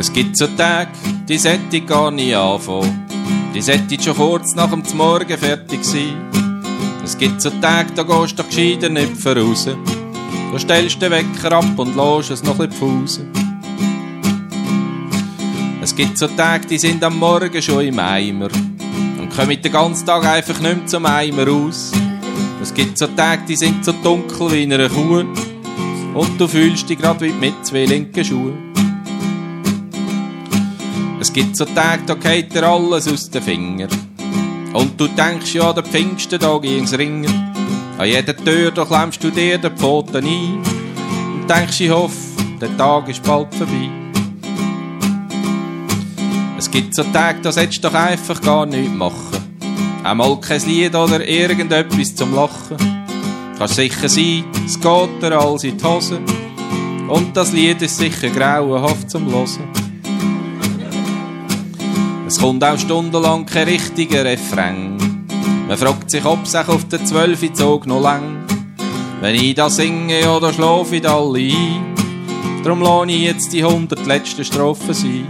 Es gibt so Tage, die sollte ich gar nicht anfangen. Die sollte schon kurz nach dem Morgen fertig sein. Es gibt so Tage, da gehst du gescheiter nicht voraus. Da stellst du den Wecker ab und lässt es noch ein bisschen pausen. Es gibt so Tage, die sind am Morgen schon im Eimer und kommen den ganzen Tag einfach nicht mehr zum Eimer raus. Es gibt so Tage, die sind so dunkel wie in einer Kuh und du fühlst dich grad wie mit zwei linken Schuhen. Es gibt so Tage, da geht dir alles aus den Fingern und du denkst, ja, der Pfingsten, ging's ringen. An jeder Tür, da klemmst du dir den Pfoten ein und denkst, ich hoffe, der Tag ist bald vorbei. Es gibt so Tage, da solltest du doch einfach gar nichts machen. Einmal kein Lied oder irgendetwas zum Lachen. Kannst sicher sein, es geht dir alles in die Hose und das Lied ist sicher grauenhaft zum Hören. Es kommt auch stundenlang kein richtiger Refrain. Man fragt sich, ob es auch auf den 12. Zug noch lang. Wenn ich da singe oder schlafe ich alle ein. Darum lasse ich jetzt die 100 letzten Strophen sein.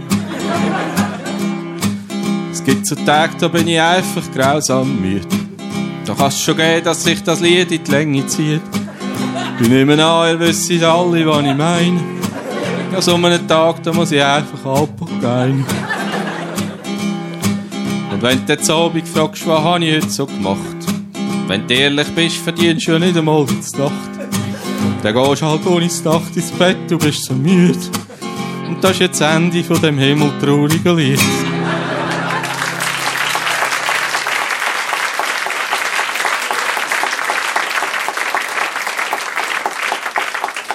Es gibt so Tage, da bin ich einfach grausam müde. Da kann es schon gehen, dass sich das Lied in die Länge zieht. Ich nehme an, ihr wisst alle, was ich meine. An so einem Tag, da muss ich einfach abgehen. Und wenn du jetzt Abend fragst, was habe ich heute so gemacht? Wenn du ehrlich bist, verdienst du ja nicht einmal die Nacht. Dann gehst du halt ohne Nacht ins Bett, du bist so müde. Und das ist jetzt das Ende von dem himmeltraurigen Lied.